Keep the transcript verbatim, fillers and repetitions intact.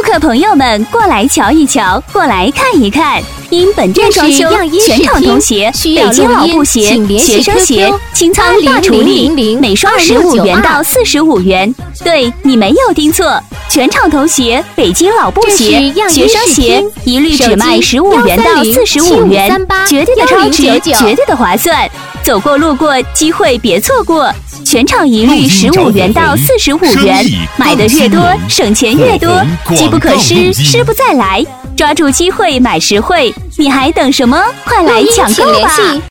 客朋友们，过来瞧一瞧，过来看一看。因本店装修，全场童鞋、北京老布鞋、学生鞋清仓大处理，每双十五元到四十五元。对，你没有听错，全场童鞋、北京老布鞋、学生鞋一律只卖十五元到四十五元，绝对的超值，绝对的划算。走过路过，机会别错过。全场一律十五元到四十五元，买的越多，省钱越多，机不可失，失不再来。抓住机会买实惠，你还等什么？快来抢购吧！